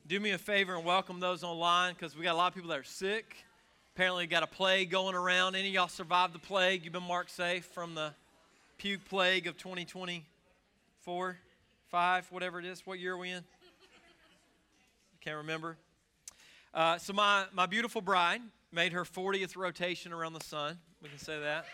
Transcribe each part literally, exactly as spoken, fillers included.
Do me a favor and welcome those online because we got a lot of people that are sick. Apparently got a plague going around. Any of y'all survived the plague? You've been marked safe from the puke plague of twenty twenty-four, five, whatever it is. What year are we in? Can't remember. Uh, so my, my beautiful bride made her fortieth rotation around the sun. We can say that.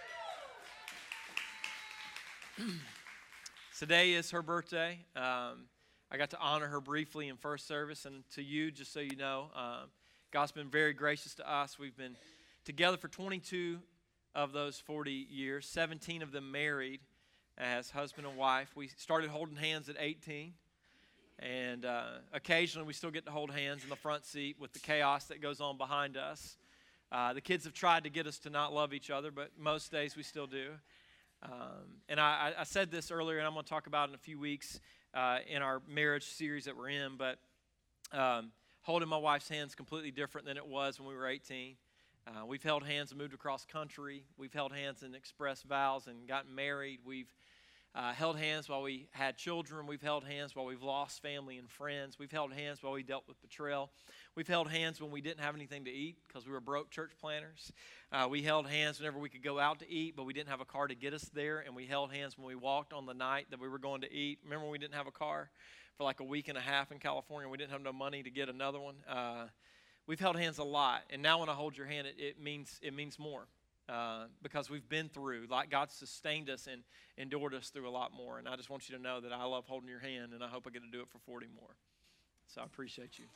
Today is her birthday. Um, I got to honor her briefly in first service, and to you, just so you know, um, God's been very gracious to us. We've been together for twenty-two of those forty years, seventeen of them married as husband and wife. We started holding hands at eighteen, and uh, occasionally we still get to hold hands in the front seat with the chaos that goes on behind us. Uh, the kids have tried to get us to not love each other, but most days we still do. Um, and I, I said this earlier, and I'm going to talk about it in a few weeks uh, in our marriage series that we're in, but um, holding my wife's hand is completely different than it was when we were eighteen. Uh, we've held hands and moved across country. We've held hands and expressed vows and gotten married. We've uh, held hands while we had children. We've held hands while we've lost family and friends. We've held hands while we dealt with betrayal. We've held hands when we didn't have anything to eat because we were broke church planners. Uh, we held hands whenever we could go out to eat, but we didn't have a car to get us there. And we held hands when we walked on the night that we were going to eat. Remember when we didn't have a car for like a week and a half in California? We didn't have no money to get another one. Uh, we've held hands a lot. And now when I hold your hand, it, it means it means more uh, because we've been through. Like God sustained us and endured us through a lot more. And I just want you to know that I love holding your hand, and I hope I get to do it for forty more. So I appreciate you.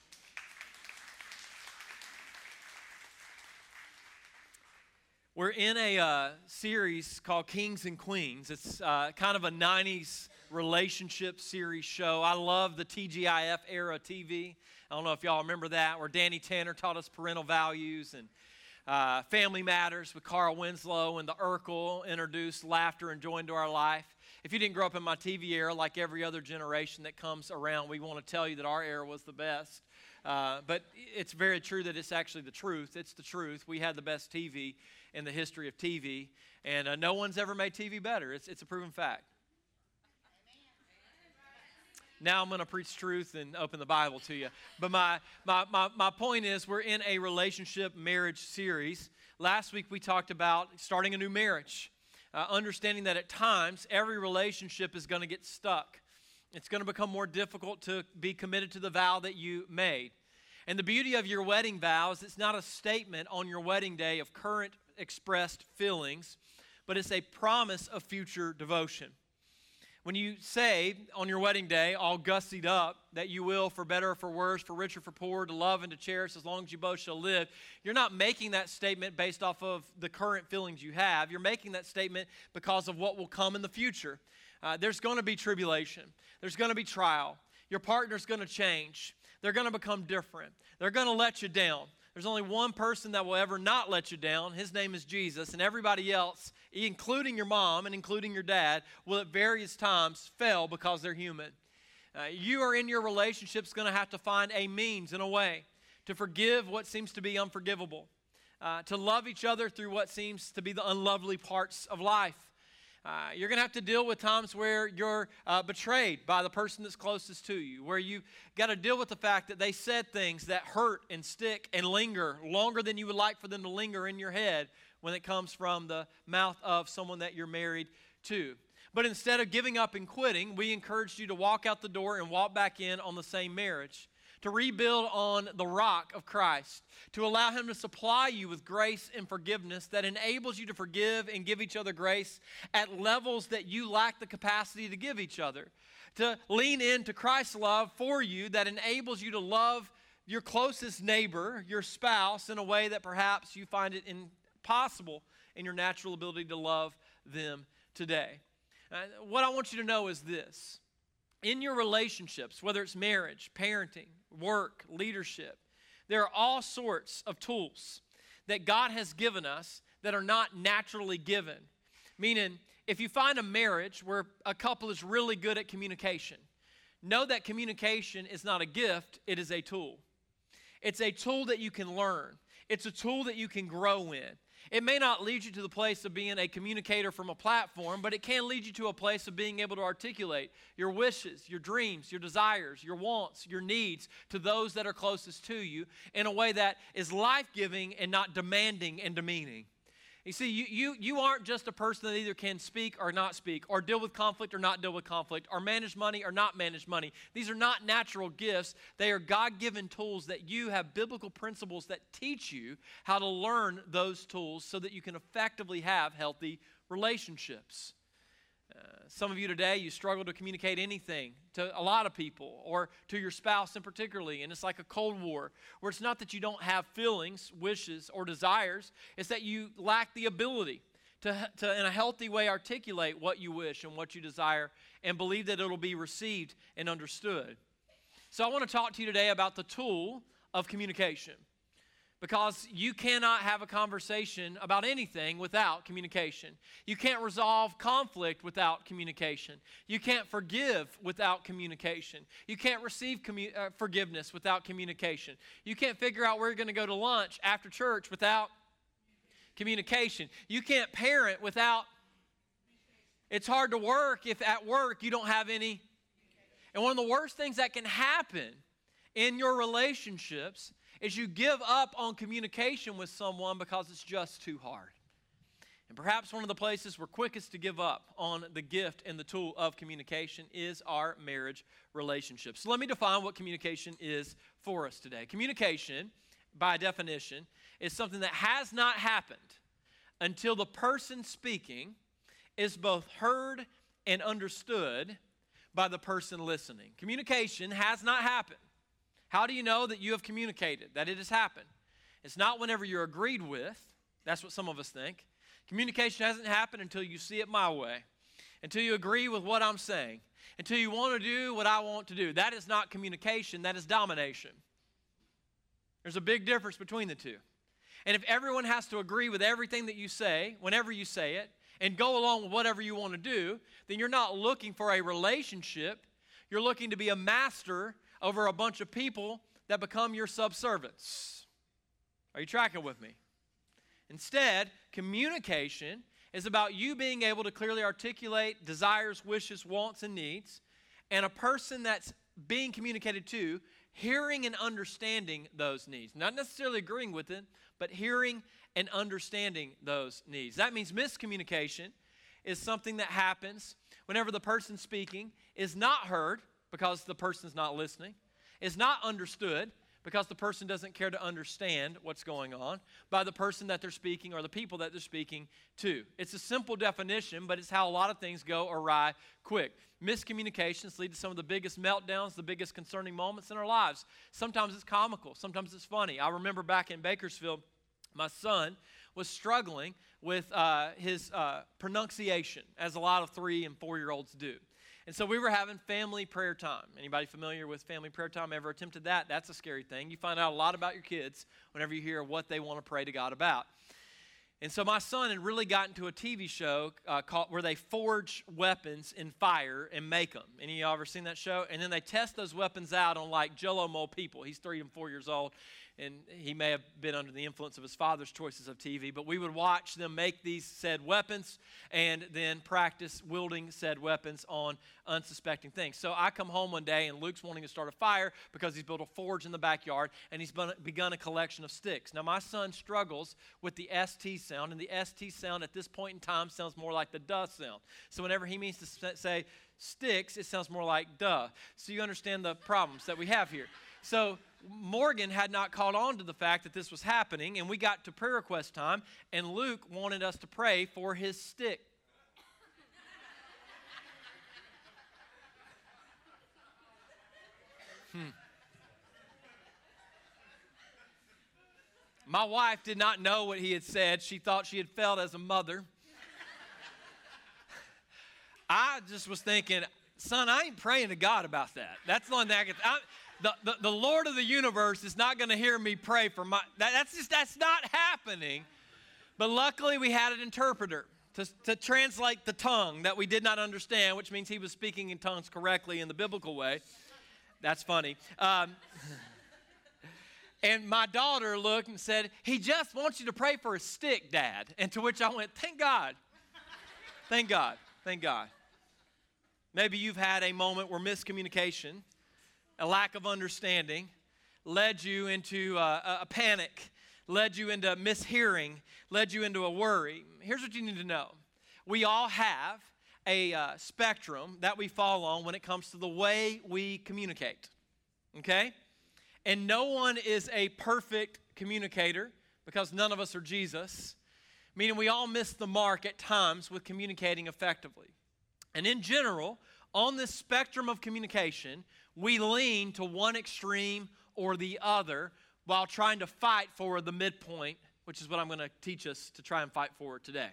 We're in a uh, series called Kings and Queens. It's uh, kind of a nineties relationship series show. I love the T G I F era T V. I don't know if y'all remember that, where Danny Tanner taught us parental values, and uh, Family Matters with Carl Winslow, and the Urkel introduced laughter and joy into our life. If you didn't grow up in my T V era, like every other generation that comes around, we want to tell you that our era was the best. Uh, but it's very true that it's actually the truth. It's the truth. We had the best T V in the history of T V, and uh, no one's ever made T V better. It's, it's a proven fact. Now I'm going to preach truth and open the Bible to you. But my, my, my, my point is, we're in a relationship marriage series. Last week we talked about starting a new marriage, uh, understanding that at times every relationship is going to get stuck. It's going to become more difficult to be committed to the vow that you made. And the beauty of your wedding vow is it's not a statement on your wedding day of current expressed feelings, but it's a promise of future devotion. When you say on your wedding day, all gussied up, that you will, for better or for worse, for richer or for poor, to love and to cherish as long as you both shall live, you're not making that statement based off of the current feelings you have. You're making that statement because of what will come in the future. Uh, there's going to be tribulation. There's going to be trial. Your partner's going to change. They're going to become different. They're going to let you down. There's only one person that will ever not let you down. His name is Jesus, and everybody else, including your mom and including your dad, will at various times fail because they're human. Uh, you are in your relationships going to have to find a means and a way to forgive what seems to be unforgivable, uh, to love each other through what seems to be the unlovely parts of life. Uh, you're going to have to deal with times where you're uh, betrayed by the person that's closest to you, where you got to deal with the fact that they said things that hurt and stick and linger longer than you would like for them to linger in your head when it comes from the mouth of someone that you're married to. But instead of giving up and quitting, we encouraged you to walk out the door and walk back in on the same marriage, to rebuild on the rock of Christ, to allow Him to supply you with grace and forgiveness that enables you to forgive and give each other grace at levels that you lack the capacity to give each other, to lean into Christ's love for you that enables you to love your closest neighbor, your spouse, in a way that perhaps you find it impossible in your natural ability to love them today. Uh, what I want you to know is this. In your relationships, whether it's marriage, parenting, work, leadership, there are all sorts of tools that God has given us that are not naturally given. Meaning, if you find a marriage where a couple is really good at communication, know that communication is not a gift, it is a tool. It's a tool that you can learn. It's a tool that you can grow in. It may not lead you to the place of being a communicator from a platform, but it can lead you to a place of being able to articulate your wishes, your dreams, your desires, your wants, your needs to those that are closest to you in a way that is life-giving and not demanding and demeaning. You see, you, you, you aren't just a person that either can speak or not speak, or deal with conflict or not deal with conflict, or manage money or not manage money. These are not natural gifts. They are God-given tools that you have biblical principles that teach you how to learn those tools so that you can effectively have healthy relationships. Uh, some of you today, you struggle to communicate anything to a lot of people or to your spouse in particularly, and it's like a Cold War where it's not that you don't have feelings, wishes, or desires, it's that you lack the ability to, to in a healthy way, articulate what you wish and what you desire and believe that it'll be received and understood. So I want to talk to you today about the tool of communication. Because you cannot have a conversation about anything without communication. You can't resolve conflict without communication. You can't forgive without communication. You can't receive commu- uh, forgiveness without communication. You can't figure out where you're going to go to lunch after church without communication. You can't parent without. It's hard to work if at work you don't have any. And one of the worst things that can happen in your relationships is you give up on communication with someone because it's just too hard. And perhaps one of the places we're quickest to give up on the gift and the tool of communication is our marriage relationship. So let me define what communication is for us today. Communication, by definition, is something that has not happened until the person speaking is both heard and understood by the person listening. Communication has not happened. How do you know that you have communicated, that it has happened? It's not whenever you're agreed with. That's what some of us think. Communication hasn't happened until you see it my way, until you agree with what I'm saying, until you want to do what I want to do. That is not communication, that is domination. There's a big difference between the two. And if everyone has to agree with everything that you say, whenever you say it, and go along with whatever you want to do, then you're not looking for a relationship. You're looking to be a master over a bunch of people that become your subservients. Are you tracking with me? Instead, communication is about you being able to clearly articulate desires, wishes, wants, and needs, and a person that's being communicated to, hearing and understanding those needs. Not necessarily agreeing with it, but hearing and understanding those needs. That means miscommunication is something that happens whenever the person speaking is not heard, because the person's not listening, is not understood because the person doesn't care to understand what's going on by the person that they're speaking or the people that they're speaking to. It's a simple definition, but it's how a lot of things go awry quick. Miscommunications lead to some of the biggest meltdowns, the biggest concerning moments in our lives. Sometimes it's comical, sometimes it's funny. I remember back in Bakersfield, my son was struggling with uh, his uh, pronunciation, as a lot of three and four-year-olds do. And so we were having family prayer time. Anybody familiar with family prayer time? Ever attempted that? That's a scary thing. You find out a lot about your kids whenever you hear what they want to pray to God about. And so my son had really gotten to a T V show uh, called where they forge weapons in fire and make them. Any of y'all ever seen that show? And then they test those weapons out on like Jell-O mole people. He's three and four years old. And he may have been under the influence of his father's choices of T V, but we would watch them make these said weapons and then practice wielding said weapons on unsuspecting things. So I come home one day and Luke's wanting to start a fire because he's built a forge in the backyard and he's begun a collection of sticks. Now my son struggles with the S T sound, and the S T sound at this point in time sounds more like the duh sound. So whenever he means to say sticks, it sounds more like duh. So you understand the problems that we have here. So Morgan had not caught on to the fact that this was happening, and we got to prayer request time, and Luke wanted us to pray for his stick. Hmm. My wife did not know what he had said. She thought she had failed as a mother. I just was thinking, son, I ain't praying to God about that. That's the one that I get. I, The, the, the Lord of the universe is not going to hear me pray for my, that, that's just, that's not happening. But luckily we had an interpreter to, to translate the tongue that we did not understand, which means he was speaking in tongues correctly in the biblical way. That's funny. Um, And my daughter looked and said, he just wants you to pray for a stick, Dad. And to which I went, thank God. Thank God. Thank God. Maybe you've had a moment where miscommunication, a lack of understanding, led you into a, a panic, led you into mishearing, led you into a worry. Here's what you need to know. We all have a uh, spectrum that we fall on when it comes to the way we communicate, okay? And no one is a perfect communicator because none of us are Jesus, meaning we all miss the mark at times with communicating effectively. And in general, on this spectrum of communication, we lean to one extreme or the other while trying to fight for the midpoint, which is what I'm going to teach us to try and fight for today.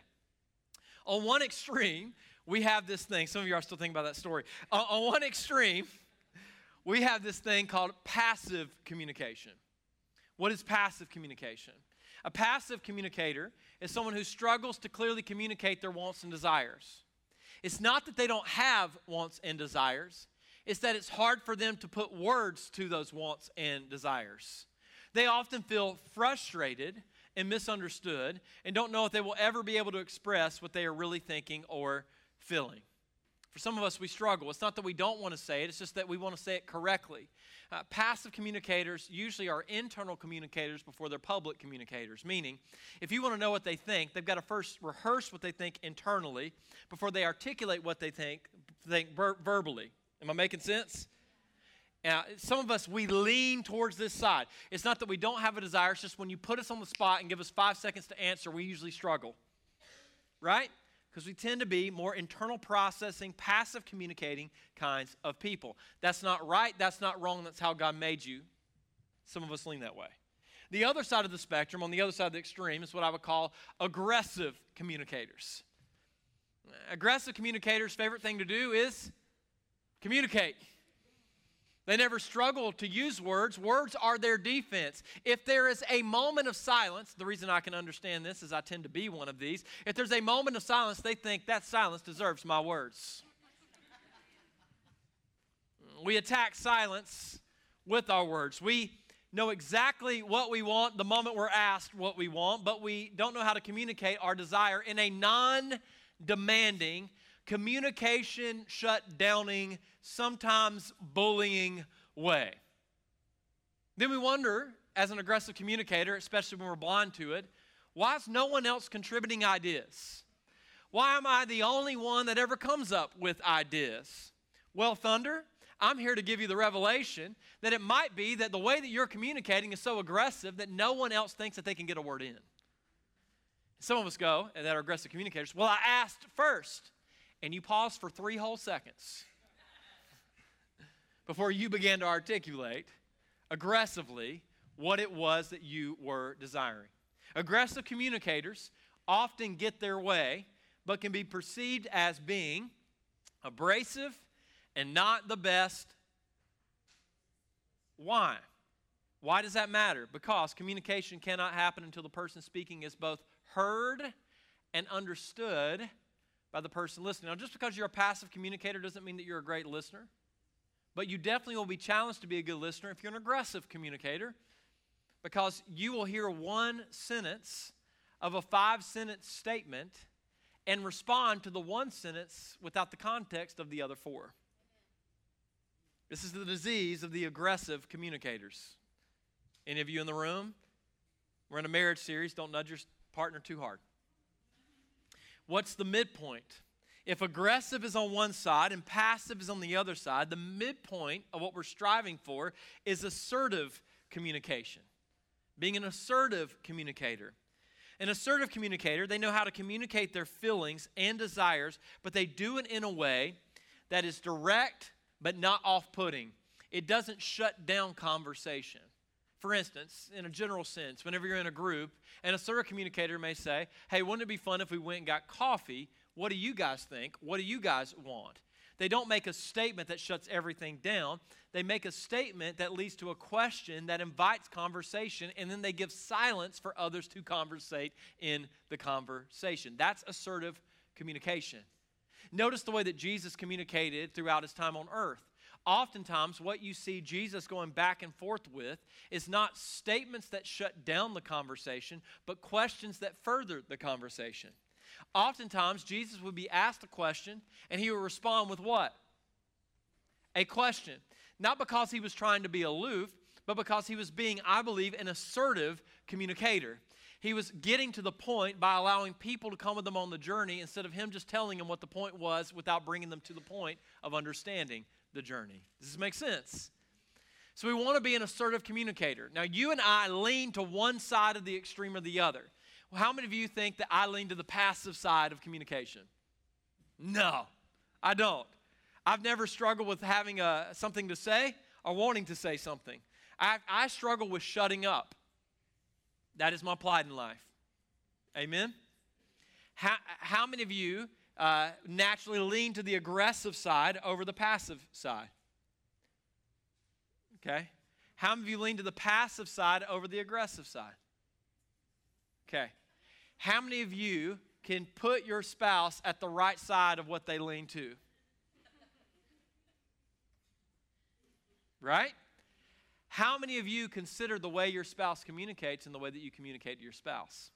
On one extreme, we have this thing. Some of you are still thinking about that story. On, on one extreme, we have this thing called passive communication. What is passive communication? A passive communicator is someone who struggles to clearly communicate their wants and desires. It's not that they don't have wants and desires. It's that it's hard for them to put words to those wants and desires. They often feel frustrated and misunderstood and don't know if they will ever be able to express what they are really thinking or feeling. For some of us, we struggle. It's not that we don't want to say it, it's just that we want to say it correctly. Uh, passive communicators usually are internal communicators before they're public communicators, meaning if you want to know what they think, they've got to first rehearse what they think internally before they articulate what they think, think ver- verbally. Am I making sense? Now, some of us, we lean towards this side. It's not that we don't have a desire, it's just when you put us on the spot and give us five seconds to answer, we usually struggle, right? Because we tend to be more internal processing, passive communicating kinds of people. That's not right, that's not wrong, that's how God made you. Some of us lean that way. The other side of the spectrum, on the other side of the extreme, is what I would call aggressive communicators. Aggressive communicators' favorite thing to do is communicate. They never struggle to use words. Words are their defense. If there is a moment of silence, the reason I can understand this is I tend to be one of these. If there's a moment of silence, they think that silence deserves my words. We attack silence with our words. We know exactly what we want the moment we're asked what we want, but we don't know how to communicate our desire in a non-demanding, communication shut-downing, sometimes bullying way. Then we wonder, as an aggressive communicator, especially when we're blind to it, why is no one else contributing ideas? Why am I the only one that ever comes up with ideas? Well, Thunder, I'm here to give you the revelation that it might be that the way that you're communicating is so aggressive that no one else thinks that they can get a word in. Some of us go, and that are aggressive communicators, well, I asked first. And you pause for three whole seconds before you began to articulate aggressively what it was that you were desiring. Aggressive communicators often get their way, but can be perceived as being abrasive and not the best. Why? Why does that matter? Because communication cannot happen until the person speaking is both heard and understood by the person listening. Now, just because you're a passive communicator doesn't mean that you're a great listener. But you definitely will be challenged to be a good listener if you're an aggressive communicator, because you will hear one sentence of a five-sentence statement and respond to the one sentence without the context of the other four. This is the disease of the aggressive communicators. Any of you in the room? We're in a marriage series. Don't nudge your partner too hard. What's the midpoint? If aggressive is on one side and passive is on the other side, the midpoint of what we're striving for is assertive communication. Being an assertive communicator. An assertive communicator, they know how to communicate their feelings and desires, but they do it in a way that is direct but not off-putting. It doesn't shut down conversation. For instance, in a general sense, whenever you're in a group, an assertive communicator may say, hey, wouldn't it be fun if we went and got coffee? What do you guys think? What do you guys want? They don't make a statement that shuts everything down. They make a statement that leads to a question that invites conversation, and then they give silence for others to conversate in the conversation. That's assertive communication. Notice the way that Jesus communicated throughout his time on earth. Oftentimes, what you see Jesus going back and forth with is not statements that shut down the conversation, but questions that further the conversation. Oftentimes, Jesus would be asked a question, and he would respond with what? A question. Not because he was trying to be aloof, but because he was being, I believe, an assertive communicator. He was getting to the point by allowing people to come with him on the journey instead of him just telling them what the point was without bringing them to the point of understanding the journey. Does this make sense? So we want to be an assertive communicator. Now, you and I lean to one side of the extreme or the other. Well, how many of you think that I lean to the passive side of communication? No, I don't. I've never struggled with having a, something to say or wanting to say something. I, I struggle with shutting up. That is my plight in life. Amen? How, how many of you uh, naturally lean to the aggressive side over the passive side? Okay. How many of you lean to the passive side over the aggressive side? Okay. How many of you can put your spouse at the right side of what they lean to? Right? How many of you consider the way your spouse communicates and the way that you communicate to your spouse?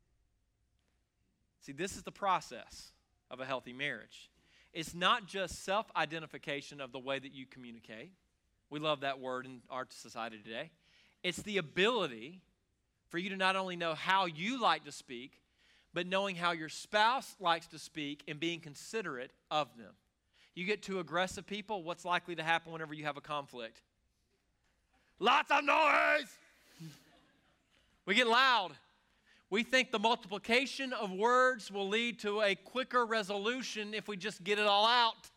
See, this is the process of a healthy marriage. It's not just self-identification of the way that you communicate. We love that word in our society today. It's the ability for you to not only know how you like to speak, but knowing how your spouse likes to speak and being considerate of them. You get two aggressive people, what's likely to happen whenever you have a conflict? Lots of noise. We get loud. We think the multiplication of words will lead to a quicker resolution if we just get it all out.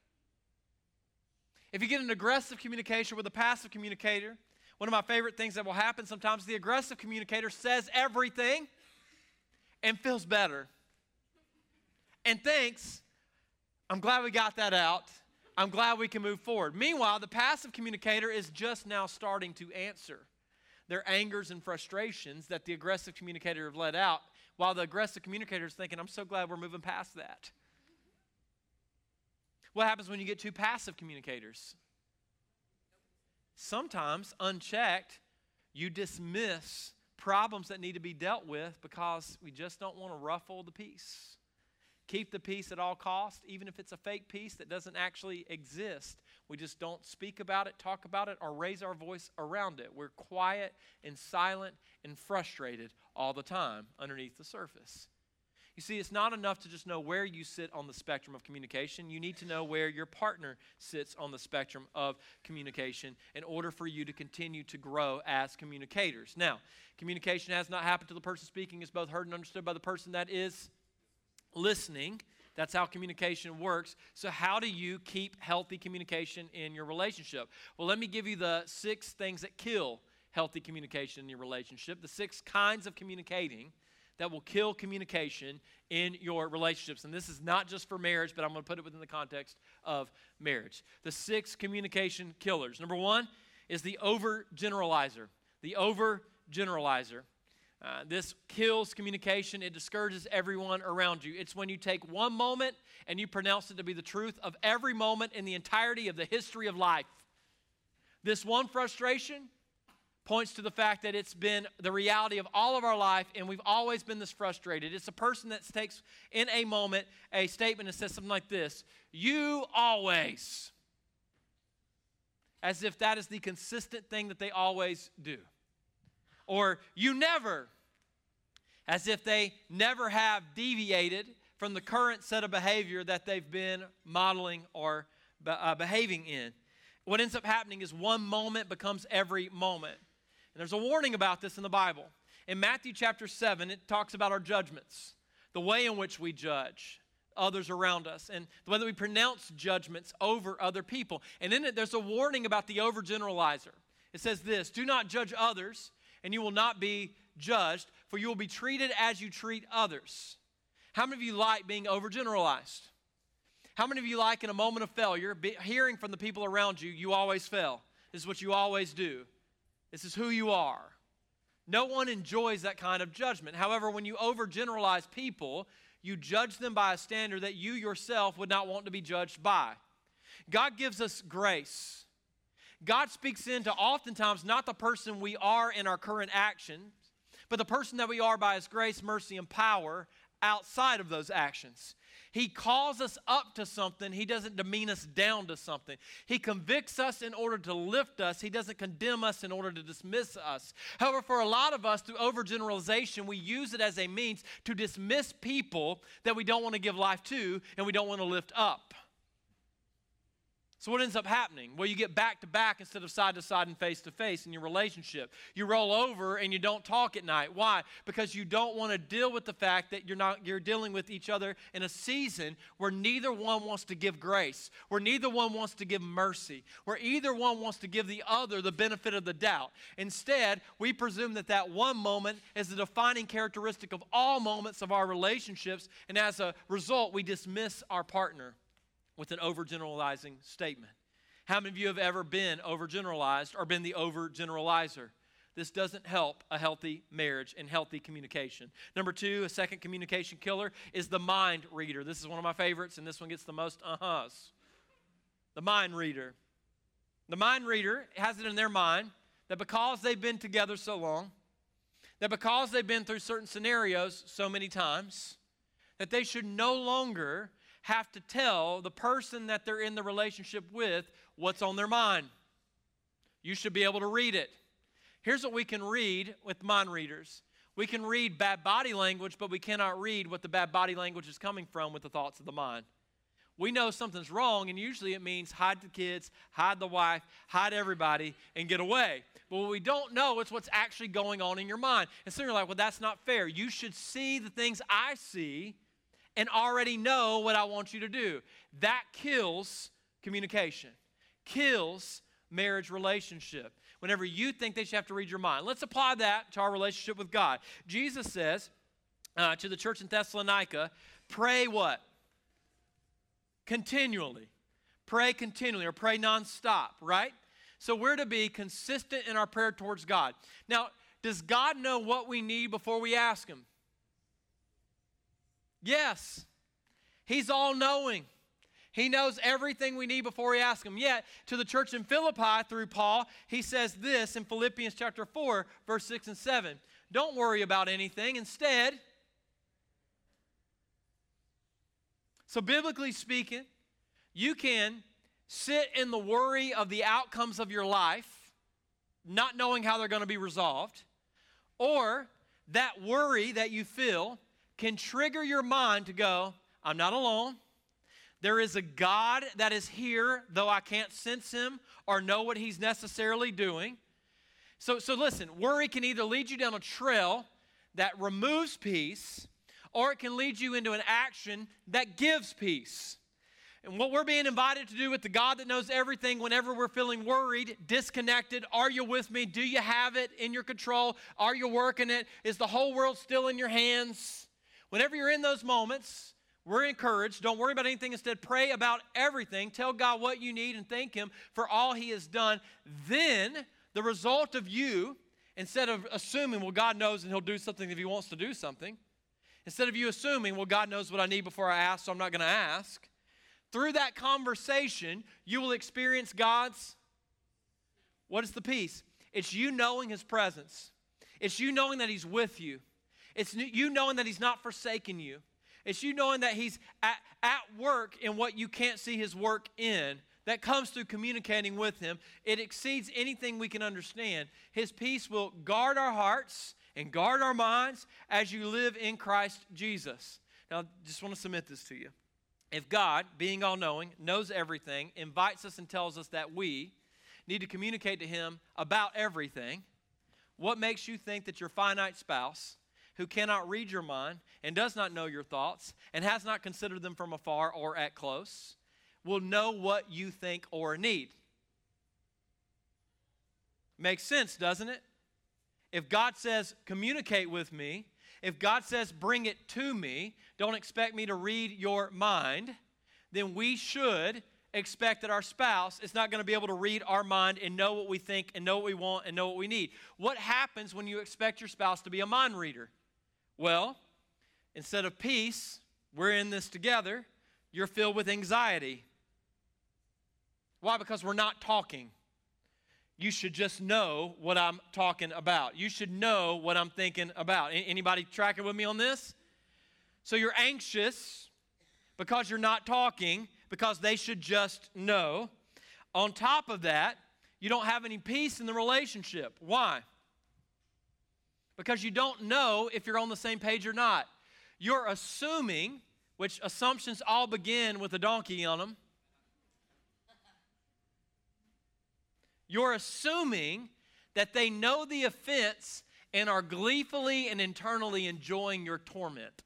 If you get an aggressive communication with a passive communicator, one of my favorite things that will happen sometimes, the aggressive communicator says everything and feels better and thinks, I'm glad we got that out. I'm glad we can move forward. Meanwhile, the passive communicator is just now starting to answer their angers and frustrations that the aggressive communicator have let out, while the aggressive communicator is thinking, I'm so glad we're moving past that. What happens when you get two passive communicators? Sometimes, unchecked, you dismiss problems that need to be dealt with because we just don't want to ruffle the peace. Keep the peace at all costs, even if it's a fake peace that doesn't actually exist. We just don't speak about it, talk about it, or raise our voice around it. We're quiet and silent and frustrated all the time underneath the surface. You see, it's not enough to just know where you sit on the spectrum of communication. You need to know where your partner sits on the spectrum of communication in order for you to continue to grow as communicators. Now, communication has not happened to the person speaking. It's both heard and understood by the person that is listening. That's how communication works. So how do you keep healthy communication in your relationship? Well, let me give you the six things that kill healthy communication in your relationship, the six kinds of communicating that will kill communication in your relationships. And this is not just for marriage, but I'm going to put it within the context of marriage. The six communication killers. Number one is the overgeneralizer. The overgeneralizer. Uh, this kills communication. It discourages everyone around you. It's when you take one moment and you pronounce it to be the truth of every moment in the entirety of the history of life. This one frustration points to the fact that it's been the reality of all of our life, and we've always been this frustrated. It's a person that takes in a moment a statement and says something like this: you always. As if that is the consistent thing that they always do. Or you never, as if they never have deviated from the current set of behavior that they've been modeling or uh, behaving in. What ends up happening is one moment becomes every moment. And there's a warning about this in the Bible. In Matthew chapter seven, it talks about our judgments, the way in which we judge others around us, and the way that we pronounce judgments over other people. And in it, there's a warning about the overgeneralizer. It says this: do not judge others, and you will not be judged, for you will be treated as you treat others. How many of you like being overgeneralized? How many of you like in a moment of failure, be, hearing from the people around you, you always fail? This is what you always do. This is who you are. No one enjoys that kind of judgment. However, when you overgeneralize people, you judge them by a standard that you yourself would not want to be judged by. God gives us grace. God speaks into oftentimes not the person we are in our current actions, but the person that we are by His grace, mercy, and power outside of those actions. He calls us up to something. He doesn't demean us down to something. He convicts us in order to lift us. He doesn't condemn us in order to dismiss us. However, for a lot of us, through overgeneralization, we use it as a means to dismiss people that we don't want to give life to and we don't want to lift up. So what ends up happening? Well, you get back to back instead of side to side and face to face in your relationship. You roll over and you don't talk at night. Why? Because you don't want to deal with the fact that you're not you're dealing with each other in a season where neither one wants to give grace, where neither one wants to give mercy, where either one wants to give the other the benefit of the doubt. Instead, we presume that that one moment is the defining characteristic of all moments of our relationships, and as a result, we dismiss our partner with an overgeneralizing statement. How many of you have ever been overgeneralized or been the overgeneralizer? This doesn't help a healthy marriage and healthy communication. Number two, a second communication killer is the mind reader. This is one of my favorites, and this one gets the most uh-huhs. The mind reader. The mind reader has it in their mind that because they've been together so long, that because they've been through certain scenarios so many times, that they should no longer have to tell the person that they're in the relationship with what's on their mind. You should be able to read it. Here's what we can read with mind readers. We can read bad body language, but we cannot read what the bad body language is coming from with the thoughts of the mind. We know something's wrong, and usually it means hide the kids, hide the wife, hide everybody, and get away. But what we don't know is what's actually going on in your mind. And so you're like, well, that's not fair. You should see the things I see and already know what I want you to do. That kills communication, kills marriage relationship. Whenever you think they should have to read your mind. Let's apply that to our relationship with God. Jesus says uh, to the church in Thessalonica, pray what? Continually. Pray continually or pray nonstop, right? So we're to be consistent in our prayer towards God. Now, does God know what we need before we ask Him? Yes. He's all-knowing. He knows everything we need before we ask Him. Yet, to the church in Philippi through Paul, he says this in Philippians chapter four, verse six and seven. Don't worry about anything. Instead, so biblically speaking, you can sit in the worry of the outcomes of your life, not knowing how they're going to be resolved, or that worry that you feel can trigger your mind to go, I'm not alone. There is a God that is here, though I can't sense Him or know what He's necessarily doing. So, so listen, worry can either lead you down a trail that removes peace, or it can lead you into an action that gives peace. And what we're being invited to do with the God that knows everything whenever we're feeling worried, disconnected, are you with me? Do you have it in your control? Are you working it? Is the whole world still in your hands? Whenever you're in those moments, we're encouraged. Don't worry about anything. Instead, pray about everything. Tell God what you need and thank Him for all He has done. Then, the result of you, instead of assuming, well, God knows and He'll do something if He wants to do something, instead of you assuming, well, God knows what I need before I ask, so I'm not going to ask, through that conversation, you will experience God's, what is the peace? It's you knowing His presence. It's you knowing that He's with you. It's you knowing that He's not forsaken you. It's you knowing that He's at, at work in what you can't see His work in. That comes through communicating with Him. It exceeds anything we can understand. His peace will guard our hearts and guard our minds as you live in Christ Jesus. Now, I just want to submit this to you. If God, being all-knowing, knows everything, invites us and tells us that we need to communicate to Him about everything, what makes you think that your finite spouse, who cannot read your mind and does not know your thoughts and has not considered them from afar or at close, will know what you think or need? Makes sense, doesn't it? If God says, communicate with me, if God says, bring it to me, don't expect me to read your mind, then we should expect that our spouse is not going to be able to read our mind and know what we think and know what we want and know what we need. What happens when you expect your spouse to be a mind reader? Well, instead of peace, we're in this together, you're filled with anxiety. Why? Because we're not talking. You should just know what I'm talking about. You should know what I'm thinking about. Anybody tracking with me on this? So you're anxious because you're not talking, because they should just know. On top of that, you don't have any peace in the relationship. Why? Because you don't know if you're on the same page or not. You're assuming, which assumptions all begin with a donkey on them. You're assuming that they know the offense and are gleefully and internally enjoying your torment.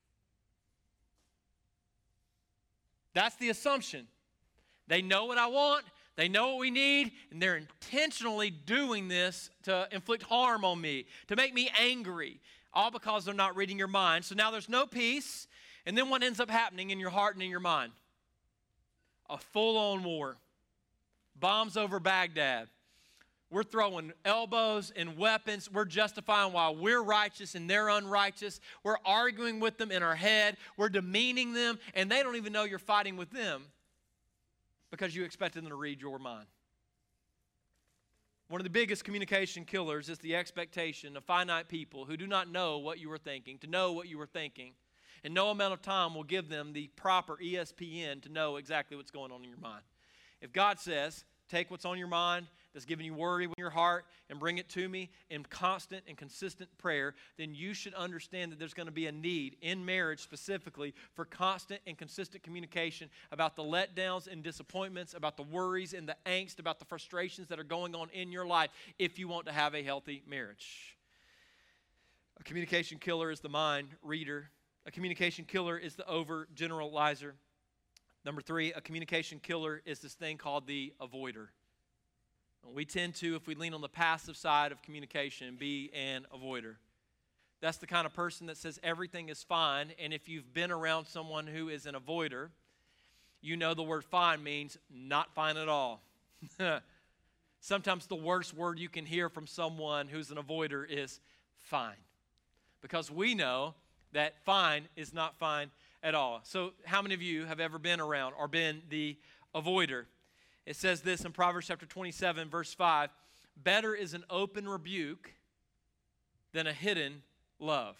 That's the assumption. They know what I want, they know what we need, and they're intentionally doing this to inflict harm on me, to make me angry, all because they're not reading your mind. So now there's no peace, and then what ends up happening in your heart and in your mind? A full-on war. Bombs over Baghdad. We're throwing elbows and weapons. We're justifying why we're righteous and they're unrighteous. We're arguing with them in our head. We're demeaning them, and they don't even know you're fighting with them because you expected them to read your mind. One of the biggest communication killers is the expectation of finite people who do not know what you were thinking, to know what you were thinking. And no amount of time will give them the proper E S P N to know exactly what's going on in your mind. If God says, take what's on your mind, that's giving you worry in your heart, and bring it to me in constant and consistent prayer, then you should understand that there's going to be a need in marriage specifically for constant and consistent communication about the letdowns and disappointments, about the worries and the angst, about the frustrations that are going on in your life if you want to have a healthy marriage. A communication killer is the mind reader. A communication killer is the overgeneralizer. Number three, a communication killer is this thing called the avoider. We tend to, if we lean on the passive side of communication, be an avoider. That's the kind of person that says everything is fine, and if you've been around someone who is an avoider, you know the word fine means not fine at all. Sometimes the worst word you can hear from someone who's an avoider is fine, because we know that fine is not fine at all. So how many of you have ever been around or been the avoider? It says this in Proverbs chapter twenty-seven, verse five, better is an open rebuke than a hidden love.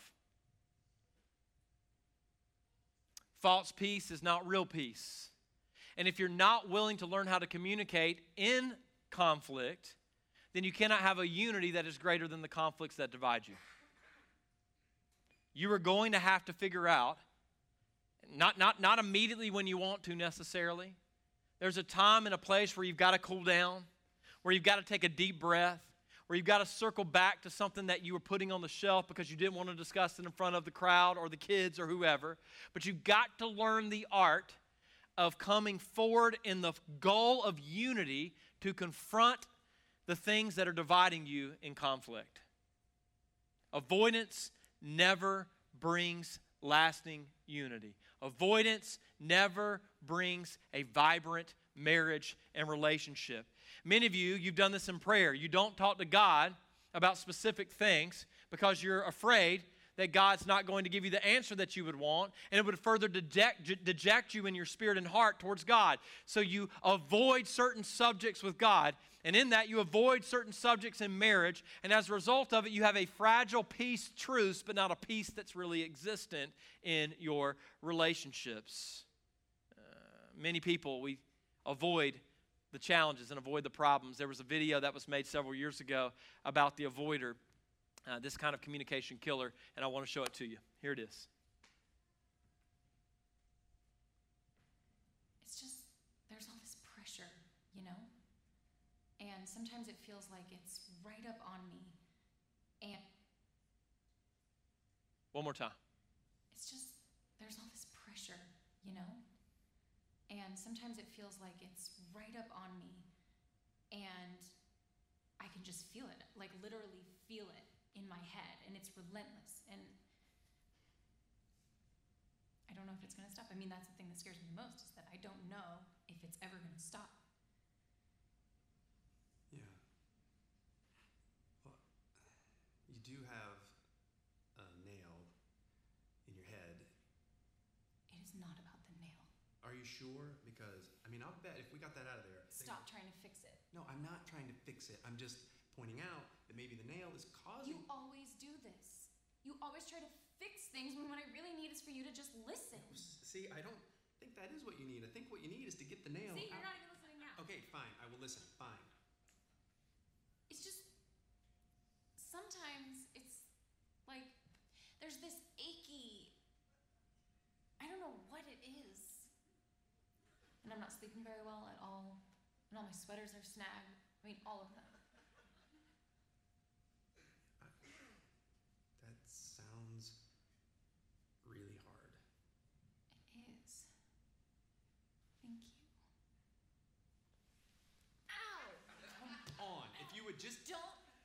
False peace is not real peace. And if you're not willing to learn how to communicate in conflict, then you cannot have a unity that is greater than the conflicts that divide you. You are going to have to figure out, not, not, not immediately when you want to necessarily. There's a time and a place where you've got to cool down, where you've got to take a deep breath, where you've got to circle back to something that you were putting on the shelf because you didn't want to discuss it in front of the crowd or the kids or whoever. But you've got to learn the art of coming forward in the goal of unity to confront the things that are dividing you in conflict. Avoidance never brings lasting unity. Avoidance never brings a vibrant marriage and relationship. Many of you, you've done this in prayer. You don't talk to God about specific things because you're afraid that God's not going to give you the answer that you would want, and it would further deject, deject you in your spirit and heart towards God. So you avoid certain subjects with God, and in that you avoid certain subjects in marriage, and as a result of it, you have a fragile peace truce, but not a peace that's really existent in your relationships. Uh, many people, we avoid the challenges and avoid the problems. There was a video that was made several years ago about the avoider. Uh, this kind of communication killer, and I want to show it to you. Here it is. It's just, there's all this pressure, you know? And sometimes it feels like it's right up on me. And one more time. It's just, there's all this pressure, you know? And sometimes it feels like it's right up on me. And I can just feel it, like literally feel it in my head, and it's relentless, and I don't know if it's going to stop. I mean, that's the thing that scares me the most, is that I don't know if it's ever going to stop. Yeah. Well, you do have a nail in your head. It is not about the nail. Are you sure? Because, I mean, I'll bet if we got that out of there. Stop trying to fix it. No, I'm not trying to fix it. I'm just pointing out that maybe the nail is causing. You always do this. You always try to fix things when what I really need is for you to just listen. See, I don't think that is what you need. I think what you need is to get the nail See, you're out. not even listening now. Okay, fine. I will listen. Fine. It's just, sometimes it's like, there's this achy, I don't know what it is. And I'm not sleeping very well at all. And all my sweaters are snagged. I mean, all of them. That sounds really hard. It is. Thank you. Ow! On. If you would just. Don't.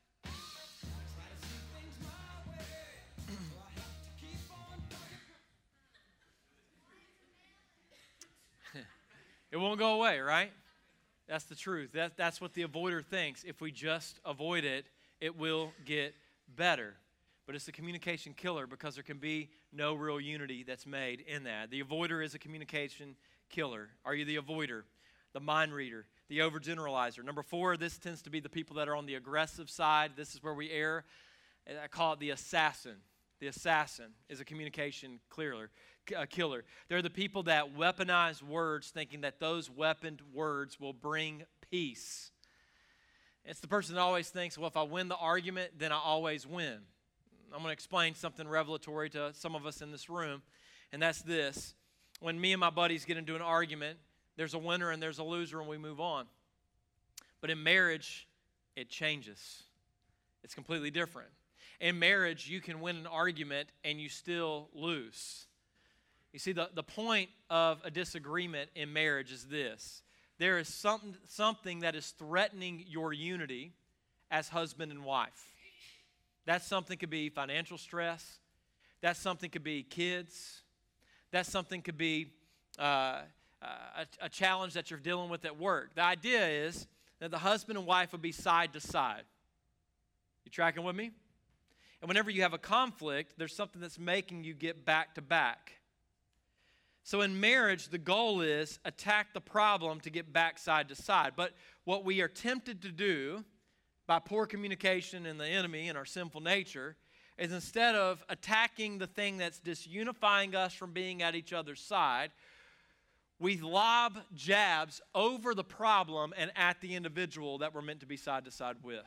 It won't go away, right? That's the truth. That, that's what the avoider thinks. If we just avoid it, it will get better. But it's a communication killer because there can be no real unity that's made in that. The avoider is a communication killer. Are you the avoider, the mind reader, the overgeneralizer? Number four, this tends to be the people that are on the aggressive side. This is where we err. I call it the assassin. The assassin is a communication clearer, a killer. They're the people that weaponize words thinking that those weaponed words will bring peace. It's the person that always thinks, well, if I win the argument, then I always win. I'm going to explain something revelatory to some of us in this room, and that's this. When me and my buddies get into an argument, there's a winner and there's a loser, and we move on. But in marriage, it changes. It's completely different. In marriage, you can win an argument and you still lose. You see, the, the point of a disagreement in marriage is this. There is something, something that is threatening your unity as husband and wife. That something could be financial stress. That something could be kids. That something could be uh, a, a challenge that you're dealing with at work. The idea is that the husband and wife would be side to side. You tracking with me? And whenever you have a conflict, there's something that's making you get back to back. So in marriage, the goal is attack the problem to get back side to side. But what we are tempted to do by poor communication and the enemy and our sinful nature is instead of attacking the thing that's disunifying us from being at each other's side, we lob jabs over the problem and at the individual that we're meant to be side to side with.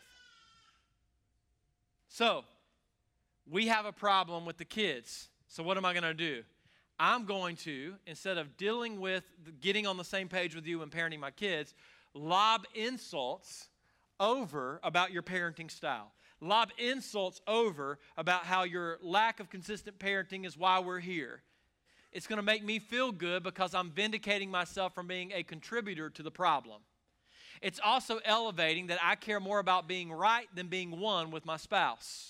So, we have a problem with the kids. So what am I going to do? I'm going to, instead of dealing with getting on the same page with you and parenting my kids, lob insults over about your parenting style. Lob insults over about how your lack of consistent parenting is why we're here. It's going to make me feel good because I'm vindicating myself from being a contributor to the problem. It's also elevating that I care more about being right than being one with my spouse.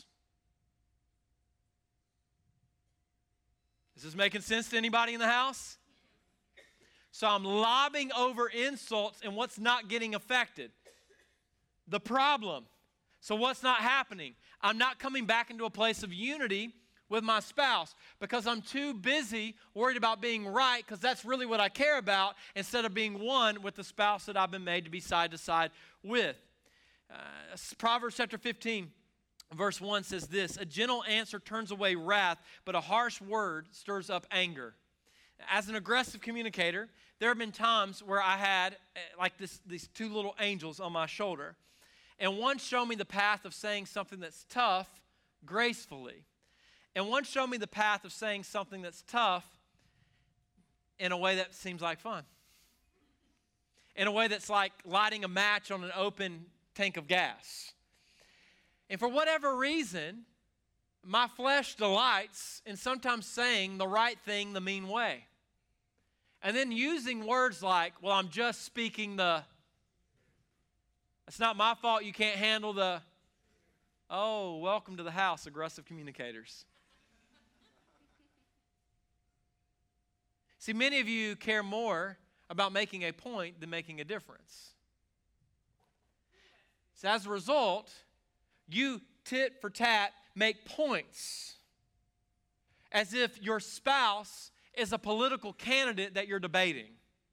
Is this making sense to anybody in the house? So I'm lobbing over insults and what's not getting affected? The problem. So what's not happening? I'm not coming back into a place of unity with my spouse because I'm too busy worried about being right because that's really what I care about instead of being one with the spouse that I've been made to be side to side with. Uh, Proverbs chapter fifteen. Verse one says this, a gentle answer turns away wrath, but a harsh word stirs up anger. As an aggressive communicator, there have been times where I had like this, these two little angels on my shoulder. And one showed me the path of saying something that's tough gracefully. And one showed me the path of saying something that's tough in a way that seems like fun. In a way that's like lighting a match on an open tank of gas. And for whatever reason, my flesh delights in sometimes saying the right thing the mean way. And then using words like, well, I'm just speaking the, it's not my fault you can't handle the, oh, welcome to the house, aggressive communicators. See, many of you care more about making a point than making a difference. So as a result, you tit for tat make points as if your spouse is a political candidate that you're debating.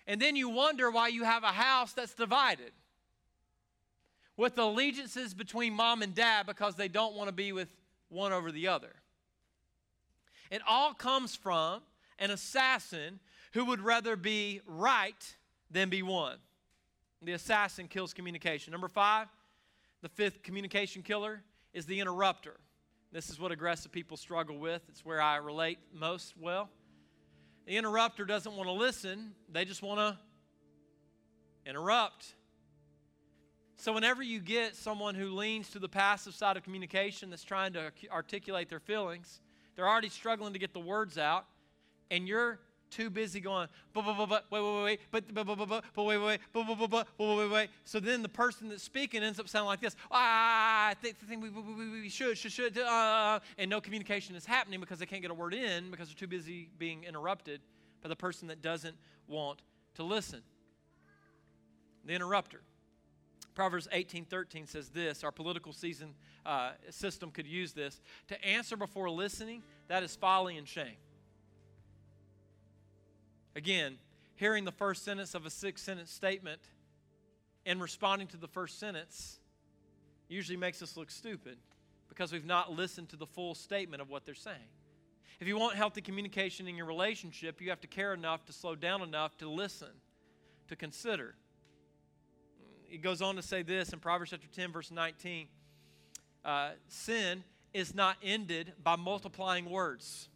And then you wonder why you have a house that's divided with allegiances between mom and dad because they don't want to be with one over the other. It all comes from an assassin who would rather be right than be one. The assassin kills communication. Number five, the fifth communication killer is the interrupter. This is what aggressive people struggle with. It's where I relate most well. The interrupter doesn't want to listen. They just want to interrupt. So whenever you get someone who leans to the passive side of communication that's trying to articulate their feelings, they're already struggling to get the words out, and you're too busy going, but, but, but, but, wait, wait, wait, but, but, but, but, but, but, wait, wait, but, but, but, but, wait, wait, wait. So then the person that's speaking ends up sounding like this. Ah, I think, I think we, we, we should, should, should, uh, and no communication is happening because they can't get a word in because they're too busy being interrupted by the person that doesn't want to listen. The interrupter. Proverbs eighteen thirteen says this. Our political season uh, system could use this. To answer before listening, that is folly and shame. Again, hearing the first sentence of a six-sentence statement and responding to the first sentence usually makes us look stupid because we've not listened to the full statement of what they're saying. If you want healthy communication in your relationship, you have to care enough to slow down enough to listen, to consider. It goes on to say this in Proverbs chapter ten, verse nineteen. Uh, sin is not ended by multiplying words.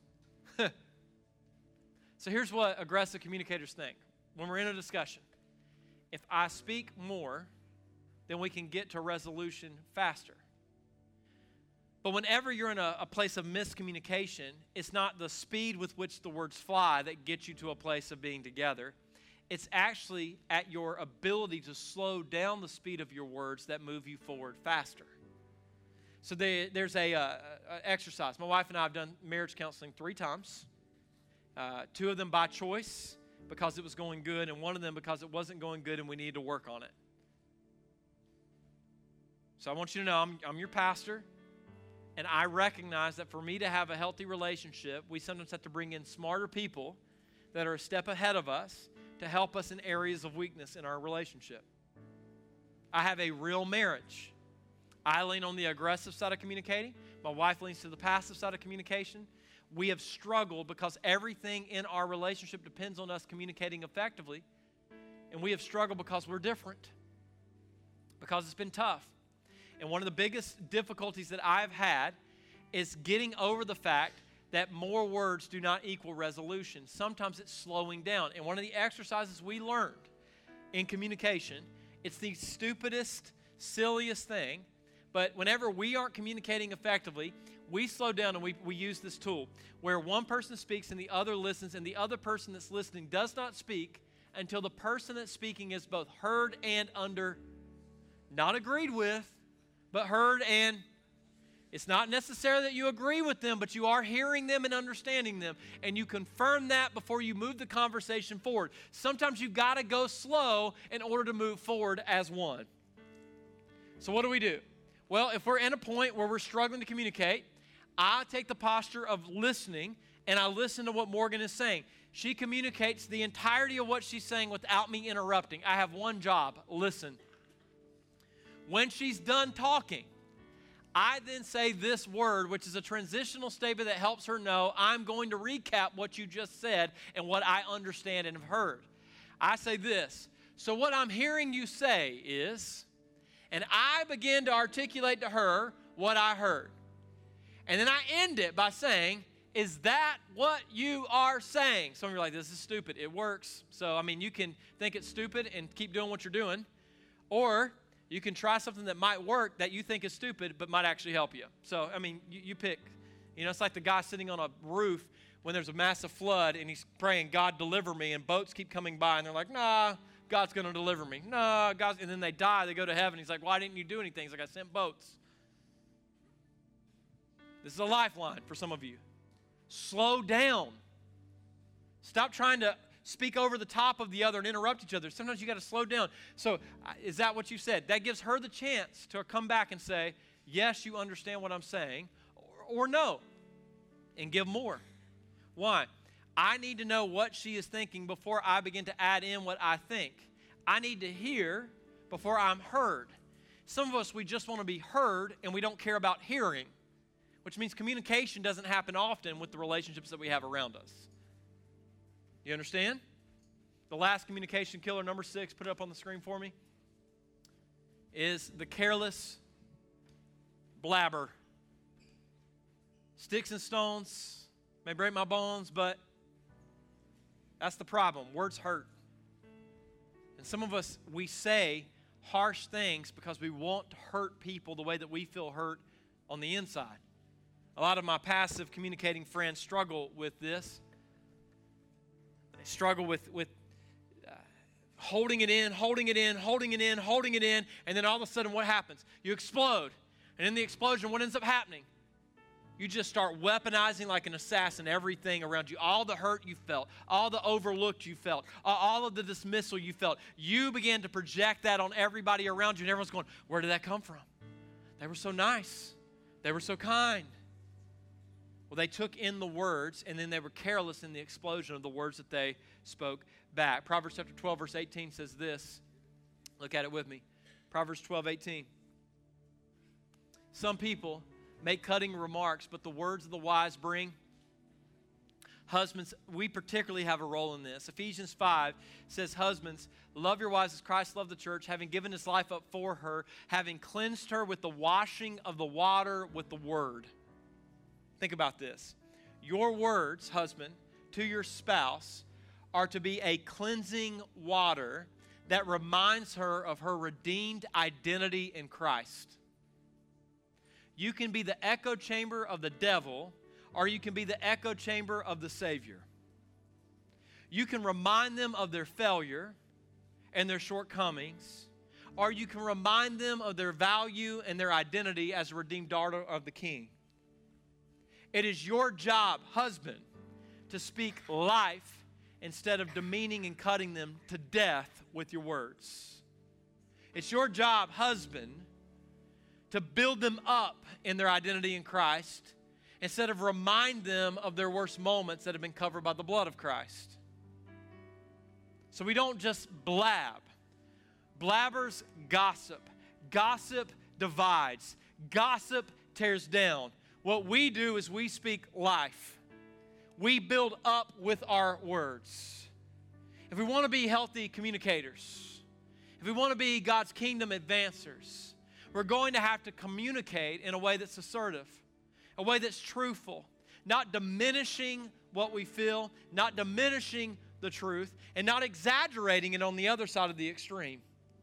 So here's what aggressive communicators think when we're in a discussion. If I speak more, then we can get to resolution faster. But whenever you're in a, a place of miscommunication, it's not the speed with which the words fly that gets you to a place of being together. It's actually at your ability to slow down the speed of your words that move you forward faster. So they, there's a, uh, a exercise. My wife and I have done marriage counseling three times. Uh, two of them by choice because it was going good, and one of them because it wasn't going good and we needed to work on it. So I want you to know I'm, I'm your pastor, and I recognize that for me to have a healthy relationship, we sometimes have to bring in smarter people that are a step ahead of us to help us in areas of weakness in our relationship. I have a real marriage. I lean on the aggressive side of communicating. My wife leans to the passive side of communication. We have struggled because everything in our relationship depends on us communicating effectively. And we have struggled because we're different, because it's been tough. And one of the biggest difficulties that I've had is getting over the fact that more words do not equal resolution. Sometimes it's slowing down. And one of the exercises we learned in communication, it's the stupidest, silliest thing, but whenever we aren't communicating effectively, we slow down and we, we use this tool where one person speaks and the other listens, and the other person that's listening does not speak until the person that's speaking is both heard and under, not agreed with, but heard and it's not necessarily that you agree with them, but you are hearing them and understanding them, and you confirm that before you move the conversation forward. Sometimes you've got to go slow in order to move forward as one. So what do we do? Well, if we're in a point where we're struggling to communicate, I take the posture of listening, and I listen to what Morgan is saying. She communicates the entirety of what she's saying without me interrupting. I have one job, listen. When she's done talking, I then say this word, which is a transitional statement that helps her know I'm going to recap what you just said and what I understand and have heard. I say this. So what I'm hearing you say is, and I begin to articulate to her what I heard. And then I end it by saying, is that what you are saying? Some of you are like, this is stupid. It works. So, I mean, you can think it's stupid and keep doing what you're doing. Or you can try something that might work that you think is stupid but might actually help you. So, I mean, you, you pick. You know, it's like the guy sitting on a roof when there's a massive flood and he's praying, God, deliver me, and boats keep coming by and they're like, nah, God's going to deliver me. Nah, God's, and then they die, they go to heaven. He's like, why didn't you do anything? He's like, I sent boats. This is a lifeline for some of you. Slow down. Stop trying to speak over the top of the other and interrupt each other. Sometimes you got to slow down. So is that what you said? That gives her the chance to come back and say, yes, you understand what I'm saying, or, or no, and give more. Why? I need to know what she is thinking before I begin to add in what I think. I need to hear before I'm heard. Some of us, we just want to be heard and we don't care about hearing, which means communication doesn't happen often with the relationships that we have around us. You understand? The last communication killer, number six, put it up on the screen for me, is the careless blabber. Sticks and stones may break my bones, but that's the problem. Words hurt. And some of us, we say harsh things because we want to hurt people the way that we feel hurt on the inside. A lot of my passive communicating friends struggle with this. They struggle with, with uh, holding it in, holding it in, holding it in, holding it in, and then all of a sudden what happens? You explode. And in the explosion, what ends up happening? You just start weaponizing like an assassin everything around you. All the hurt you felt, all the overlooked you felt, all of the dismissal you felt. You began to project that on everybody around you, and everyone's going, where did that come from? They were so nice. They were so kind. Well, they took in the words, and then they were careless in the explosion of the words that they spoke back. Proverbs chapter twelve, verse eighteen says this. Look at it with me. Proverbs twelve, eighteen. Some people make cutting remarks, but the words of the wise bring. Husbands, we particularly have a role in this. Ephesians five says, husbands, love your wives as Christ loved the church, having given his life up for her, having cleansed her with the washing of the water with the word. Think about this. Your words, husband, to your spouse are to be a cleansing water that reminds her of her redeemed identity in Christ. You can be the echo chamber of the devil, or you can be the echo chamber of the Savior. You can remind them of their failure and their shortcomings, or you can remind them of their value and their identity as a redeemed daughter of the King. It is your job, husband, to speak life instead of demeaning and cutting them to death with your words. It's your job, husband, to build them up in their identity in Christ instead of remind them of their worst moments that have been covered by the blood of Christ. So we don't just blab. Blabbers gossip. Gossip divides. Gossip tears down. What we do is we speak life. We build up with our words. If we want to be healthy communicators, if we want to be God's kingdom advancers, we're going to have to communicate in a way that's assertive, a way that's truthful, not diminishing what we feel, not diminishing the truth, and not exaggerating it on the other side of the extreme.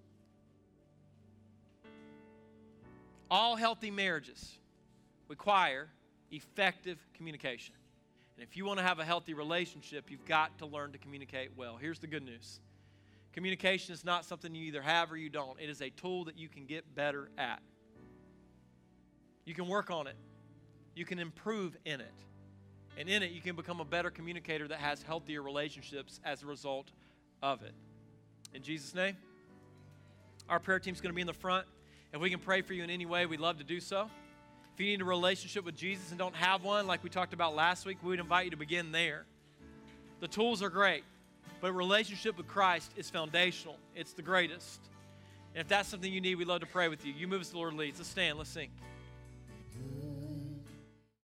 All healthy marriages require effective communication. And if you want to have a healthy relationship, you've got to learn to communicate well. Here's the good news. Communication is not something you either have or you don't. It is a tool that you can get better at. You can work on it. You can improve in it. And in it, you can become a better communicator that has healthier relationships as a result of it. In Jesus' name, our prayer team's going to be in the front. If we can pray for you in any way, we'd love to do so. If you need a relationship with Jesus and don't have one, like we talked about last week, we would invite you to begin there. The tools are great. But relationship with Christ is foundational. It's the greatest. And if that's something you need, we'd love to pray with you. You move as the Lord leads. Let's stand. Let's sing.